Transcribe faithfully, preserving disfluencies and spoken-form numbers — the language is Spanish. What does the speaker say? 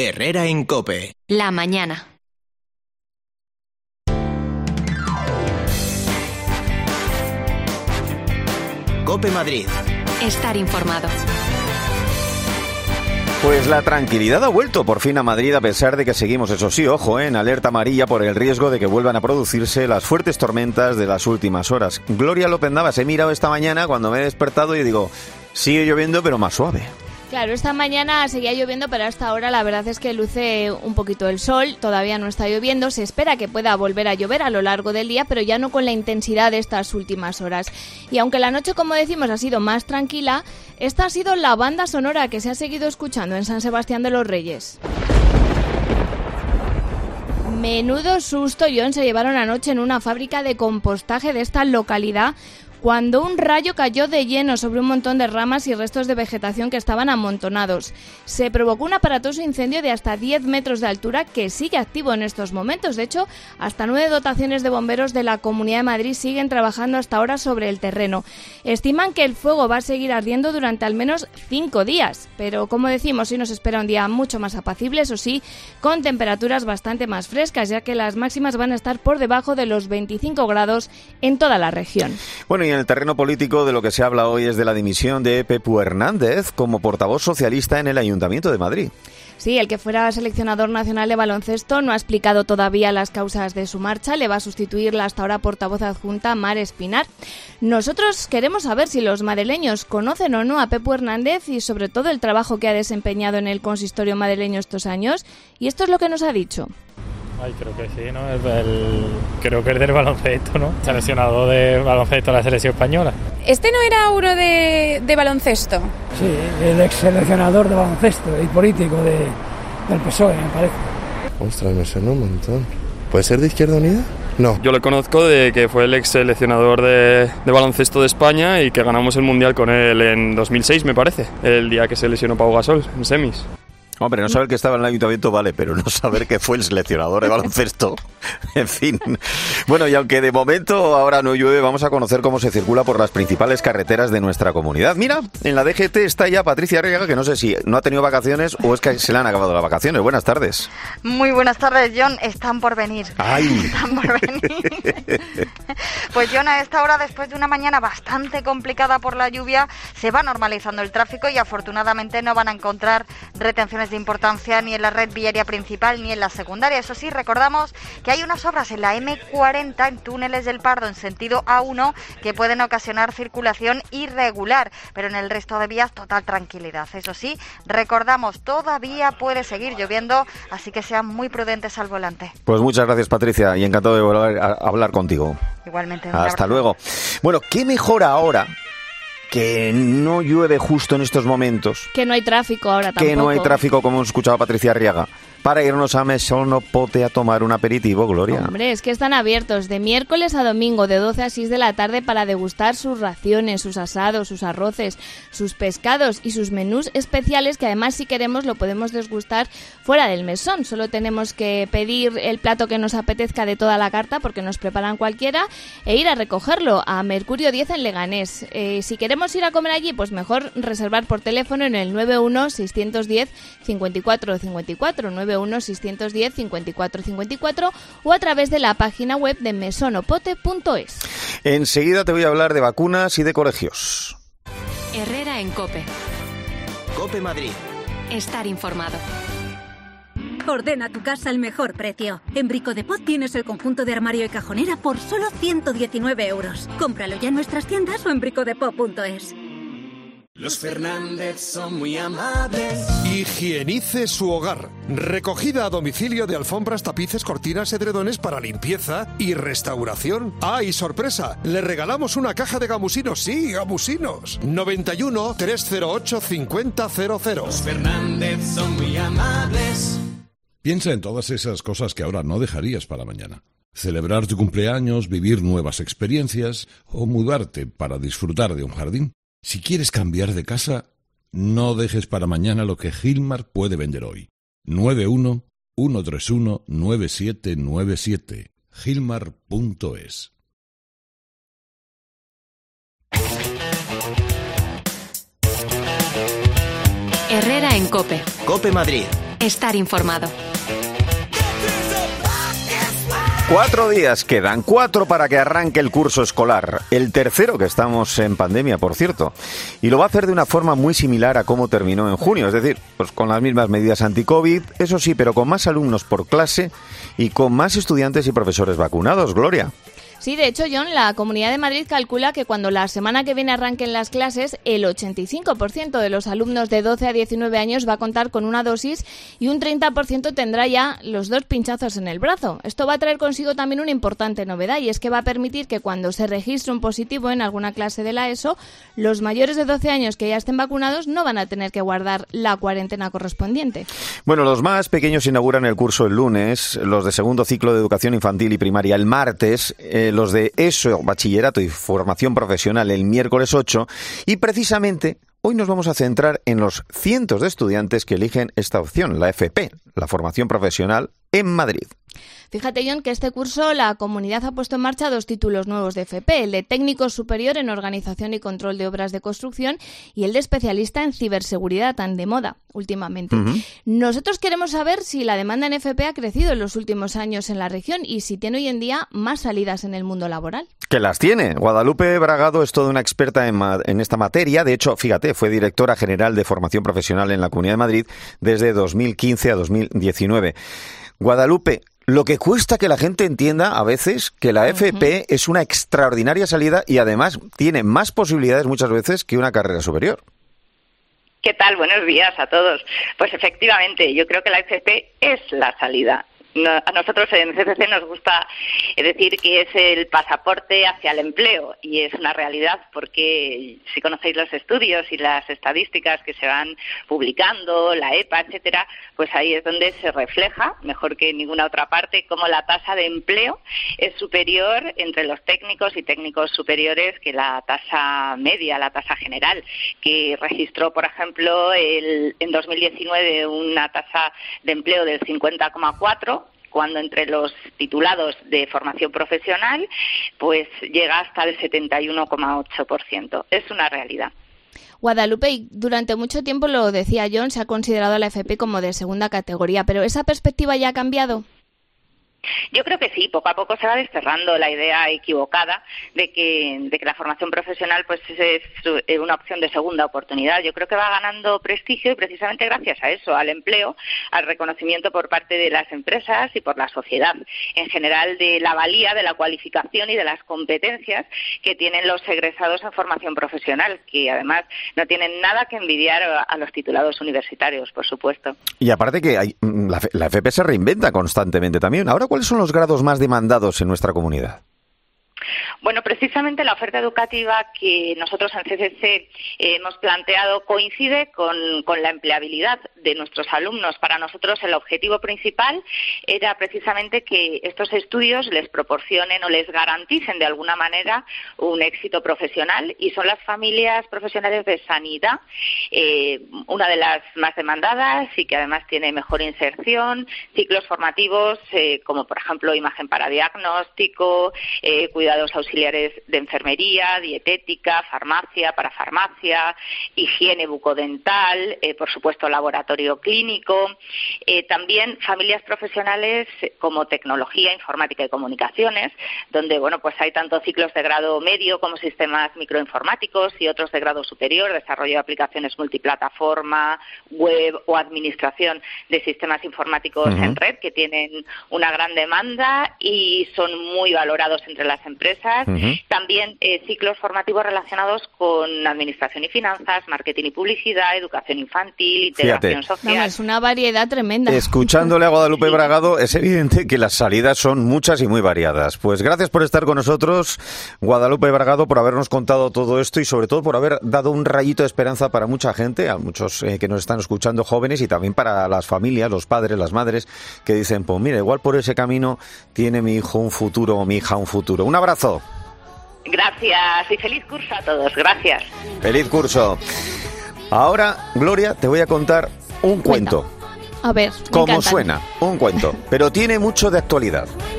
Herrera en COPE. La mañana. COPE Madrid. Estar informado. Pues la tranquilidad ha vuelto por fin a Madrid, a pesar de que seguimos, eso sí, ojo, ¿eh? en alerta amarilla por el riesgo de que vuelvan a producirse las fuertes tormentas de las últimas horas. Gloria López Navas, he mirado esta mañana cuando me he despertado y digo, sigue lloviendo pero más suave. Claro, esta mañana seguía lloviendo, pero hasta ahora la verdad es que luce un poquito el sol, todavía no está lloviendo, se espera que pueda volver a llover a lo largo del día, pero ya no con la intensidad de estas últimas horas. Y aunque la noche, como decimos, ha sido más tranquila, esta ha sido la banda sonora que se ha seguido escuchando en San Sebastián de los Reyes. Menudo susto, John, se llevaron anoche en una fábrica de compostaje de esta localidad, cuando un rayo cayó de lleno sobre un montón de ramas y restos de vegetación que estaban amontonados. Se provocó un aparatoso incendio de hasta diez metros de altura que sigue activo en estos momentos. De hecho, hasta nueve dotaciones de bomberos de la Comunidad de Madrid siguen trabajando hasta ahora sobre el terreno. Estiman que el fuego va a seguir ardiendo durante al menos cinco días, pero como decimos, hoy nos espera un día mucho más apacible, eso sí, con temperaturas bastante más frescas, ya que las máximas van a estar por debajo de los veinticinco grados en toda la región. Bueno, y en el terreno político de lo que se habla hoy es de la dimisión de Pepu Hernández como portavoz socialista en el Ayuntamiento de Madrid. Sí, el que fuera seleccionador nacional de baloncesto no ha explicado todavía las causas de su marcha. Le va a sustituir la hasta ahora portavoz adjunta Mar Espinar. Nosotros queremos saber si los madrileños conocen o no a Pepu Hernández y sobre todo el trabajo que ha desempeñado en el consistorio madrileño estos años. Y esto es lo que nos ha dicho. Ay, creo que sí, ¿no? El, el, creo que es del baloncesto, ¿no? Seleccionado de baloncesto de la selección española. ¿Este no era uno de, de baloncesto? Sí, el ex seleccionador de baloncesto y político de, del P S O E, me parece. Ostras, me suena un montón. ¿Puede ser de Izquierda Unida? No. Yo le conozco de que fue el ex seleccionador de, de baloncesto de España y que ganamos el Mundial con él en dos mil seis, me parece, el día que se lesionó Pau Gasol en semis. Hombre, no saber que estaba en el ayuntamiento vale, pero no saber que fue el seleccionador de baloncesto. En fin. Bueno, y aunque de momento ahora no llueve, vamos a conocer cómo se circula por las principales carreteras de nuestra comunidad. Mira, en la D G T está ya Patricia Arriaga, que no sé si no ha tenido vacaciones o es que se le han acabado las vacaciones. Buenas tardes. Muy buenas tardes, John. Están por venir. ¡Ay! Están por venir. Pues, John, a esta hora, después de una mañana bastante complicada por la lluvia, se va normalizando el tráfico y afortunadamente no van a encontrar retenciones de importancia ni en la red viaria principal ni en la secundaria. Eso sí, recordamos que hay unas obras en la eme cuarenta en túneles del Pardo en sentido A uno que pueden ocasionar circulación irregular, pero en el resto de vías total tranquilidad. Eso sí, recordamos, todavía puede seguir lloviendo, así que sean muy prudentes al volante. Pues muchas gracias, Patricia, y encantado de volver a hablar contigo. Igualmente. Hasta luego. Bueno, ¿qué mejora ahora? Que no llueve justo en estos momentos. Que no hay tráfico ahora tampoco. Que no hay tráfico, como hemos escuchado a Patricia Arriaga. Para irnos a Mesón o Pote a tomar un aperitivo, Gloria. Hombre, es que están abiertos de miércoles a domingo, de doce a seis de la tarde, para degustar sus raciones, sus asados, sus arroces, sus pescados y sus menús especiales, que además, si queremos, lo podemos degustar fuera del mesón. Solo tenemos que pedir el plato que nos apetezca de toda la carta, porque nos preparan cualquiera, e ir a recogerlo a Mercurio diez en Leganés. Eh, si queremos ir a comer allí, pues mejor reservar por teléfono en el nueve uno seis uno cero cinco cuatro cinco cuatro, nueve uno seis uno cero cinco cuatro cinco cuatro, o a través de la página web de mesonopote punto es. Enseguida te voy a hablar de vacunas y de colegios. Herrera en COPE. COPE Madrid. Estar informado. Ordena tu casa al mejor precio. En Bricodepot tienes el conjunto de armario y cajonera por solo ciento diecinueve euros. Cómpralo ya en nuestras tiendas o en bricodepot punto es. Los Fernández son muy amables. Higienice su hogar. Recogida a domicilio de alfombras, tapices, cortinas, edredones para limpieza y restauración. ¡Ah, y sorpresa! Le regalamos una caja de gamusinos. Sí, gamusinos. noventa y uno, trescientos ocho, cincuenta cero cero. Los Fernández son muy amables. Piensa en todas esas cosas que ahora no dejarías para mañana. Celebrar tu cumpleaños, vivir nuevas experiencias o mudarte para disfrutar de un jardín. Si quieres cambiar de casa, no dejes para mañana lo que Gilmar puede vender hoy. nueve uno uno tres uno nueve siete nueve siete. Gilmar punto es. Herrera en COPE. COPE Madrid. Estar informado. Cuatro días quedan, cuatro para que arranque el curso escolar. El tercero que estamos en pandemia, por cierto. Y lo va a hacer de una forma muy similar a cómo terminó en junio. Es decir, pues con las mismas medidas anti-COVID, eso sí, pero con más alumnos por clase y con más estudiantes y profesores vacunados. Gloria. Sí, de hecho, John, la Comunidad de Madrid calcula que cuando la semana que viene arranquen las clases, el ochenta y cinco por ciento de los alumnos de doce a diecinueve años va a contar con una dosis y un treinta por ciento tendrá ya los dos pinchazos en el brazo. Esto va a traer consigo también una importante novedad, y es que va a permitir que cuando se registre un positivo en alguna clase de la ESO, los mayores de doce años que ya estén vacunados no van a tener que guardar la cuarentena correspondiente. Bueno, los más pequeños inauguran el curso el lunes, los de segundo ciclo de educación infantil y primaria el martes, eh, los de ESO, bachillerato y formación profesional el miércoles ocho, y precisamente hoy nos vamos a centrar en los cientos de estudiantes que eligen esta opción, la F P, la formación profesional en Madrid. Fíjate, John, que este curso la comunidad ha puesto en marcha dos títulos nuevos de F P, el de técnico superior en organización y control de obras de construcción y el de especialista en ciberseguridad, tan de moda últimamente. Uh-huh. Nosotros queremos saber si la demanda en F P ha crecido en los últimos años en la región y si tiene hoy en día más salidas en el mundo laboral. Que las tiene. Guadalupe Bragado es toda una experta en, ma- en esta materia. De hecho, fíjate, fue directora general de formación profesional en la Comunidad de Madrid desde dos mil quince a dos mil diecinueve. Guadalupe, lo que cuesta que la gente entienda a veces que la F P uh-huh. es una extraordinaria salida y además tiene más posibilidades muchas veces que una carrera superior. ¿Qué tal? Buenos días a todos. Pues efectivamente, yo creo que la F P es la salida. No, a nosotros en C C C nos gusta decir que es el pasaporte hacia el empleo, y es una realidad porque si conocéis los estudios y las estadísticas que se van publicando, la E P A, etcétera, pues ahí es donde se refleja, mejor que en ninguna otra parte, cómo la tasa de empleo es superior entre los técnicos y técnicos superiores que la tasa media, la tasa general, que registró, por ejemplo, el, en dos mil diecinueve una tasa de empleo del cincuenta coma cuatro, cuando entre los titulados de formación profesional pues llega hasta el setenta y uno coma ocho por ciento. Es una realidad. Guadalupe, y durante mucho tiempo, lo decía John, se ha considerado a la F P como de segunda categoría, pero ¿esa perspectiva ya ha cambiado? Yo creo que sí, poco a poco se va desterrando la idea equivocada de que, de que la formación profesional pues es una opción de segunda oportunidad. Yo creo que va ganando prestigio y precisamente gracias a eso, al empleo, al reconocimiento por parte de las empresas y por la sociedad en general de la valía, de la cualificación y de las competencias que tienen los egresados en formación profesional, que además no tienen nada que envidiar a los titulados universitarios, por supuesto. Y aparte que hay, la, la F P se reinventa constantemente también. Ahora, ¿cuáles son los grados más demandados en nuestra comunidad? Bueno, precisamente la oferta educativa que nosotros en C C C eh, hemos planteado coincide con, con la empleabilidad de nuestros alumnos. Para nosotros el objetivo principal era precisamente que estos estudios les proporcionen o les garanticen de alguna manera un éxito profesional, y son las familias profesionales de sanidad eh, una de las más demandadas y que además tiene mejor inserción, ciclos formativos eh, como por ejemplo imagen para diagnóstico, eh, cuidados auxiliares de enfermería, dietética, farmacia, parafarmacia, higiene bucodental, eh, por supuesto laboratorio clínico, eh, también familias profesionales como tecnología, informática y comunicaciones, donde bueno pues hay tanto ciclos de grado medio como sistemas microinformáticos y otros de grado superior, desarrollo de aplicaciones multiplataforma, web o administración de sistemas informáticos uh-huh. en red, que tienen una gran demanda y son muy valorados entre las empresas. Uh-huh. También eh, ciclos formativos relacionados con administración y finanzas, marketing y publicidad, educación infantil, integración Fíjate. social. No, es una variedad tremenda. Escuchándole a Guadalupe sí. Bragado, es evidente que las salidas son muchas y muy variadas. Pues gracias por estar con nosotros, Guadalupe Bragado, por habernos contado todo esto y sobre todo por haber dado un rayito de esperanza para mucha gente, a muchos eh, que nos están escuchando, jóvenes, y también para las familias, los padres, las madres, que dicen, pues mira, igual por ese camino tiene mi hijo un futuro o mi hija un futuro. Un abrazo. Gracias y feliz curso a todos. Gracias. Feliz curso. Ahora, Gloria, te voy a contar un cuento. A ver, Como suena, un cuento, pero tiene mucho de actualidad.